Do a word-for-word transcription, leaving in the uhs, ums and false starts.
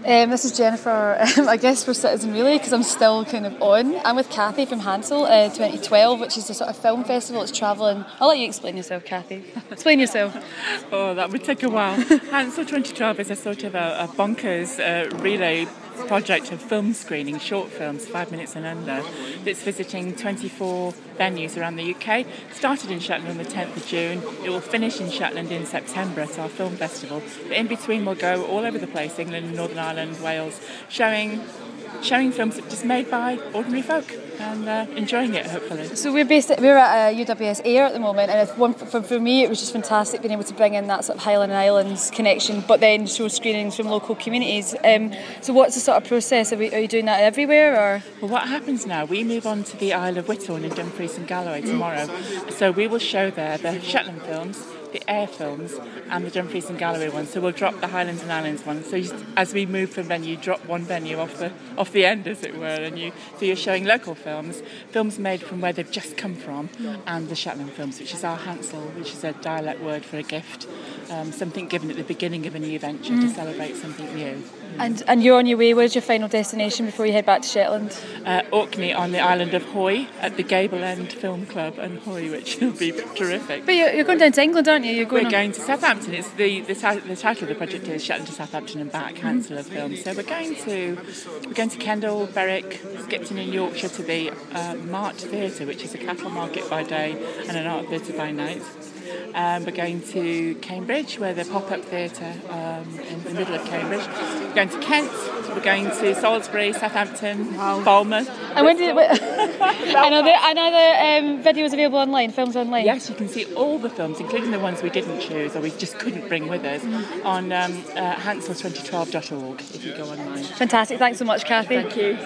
Um, this is Jennifer. Um, I guess for Citizen Relay, because I'm still kind of on. I'm with Kathy from Hansel uh, twenty twelve, which is a sort of film festival that's travelling. I'll let you explain yourself, Kathy. Explain yourself. Oh, that would take a while. Hansel twenty twelve is a sort of a, a bonkers uh, relay project of film screening, short films, five minutes and under, that's visiting twenty-four venues around the U K. Started in Shetland on the tenth of June. It will finish in Shetland in September at our film festival. But in between we'll go all over the place, England, Northern Ireland, Wales, showing showing films just made by ordinary folk and uh, enjoying it, hopefully. So we're based at, we're at uh, U W S Air at the moment, and if one, for, for me it was just fantastic being able to bring in that sort of Highland and Islands connection, but then show screenings from local communities. Um, so what's the sort of process? Are, we, are you doing that everywhere? Or? Well, what happens now, we move on to the Isle of Whitthorn in Dumfries and Galloway tomorrow. So we will show there the Shetland films, the Air films and the Dumfries and Galloway ones. So we'll drop the Highlands and Islands one. So you, as we move from venue, you drop one venue off the off the end, as it were, and you so you're showing local films, films made from where they've just come from, mm. and the Shetland films, which is our Hansel, which is a dialect word for a gift, um, something given at the beginning of a new venture mm. to celebrate something new. And and you're on your way. Where's your final destination before you head back to Shetland? Uh, Orkney on the island of Hoy at the Gable End Film Club and Hoy, which will be terrific. But you're, you're going down to England, aren't you? You're going we're on... going to Southampton. It's the, the the title of the project is Shetland to Southampton and back, Hansel of films. So we're going to we're going to Kendal, Berwick, Skipton in Yorkshire to the uh, Mart Theatre, which is a cattle market by day and an art theatre by night. Um, we're going to Cambridge, where the pop-up theatre um, in the middle of Cambridge. We're going to Kent. We're going to Salisbury, Southampton, wow. Falmouth. And when did it, and are there, and are there um, videos available online, films online? Yes, you can see all the films, including the ones we didn't choose or we just couldn't bring with us, mm. on um, uh, hansel twenty twelve dot org if you go online. Fantastic. Thanks so much, Kathy. Thank you.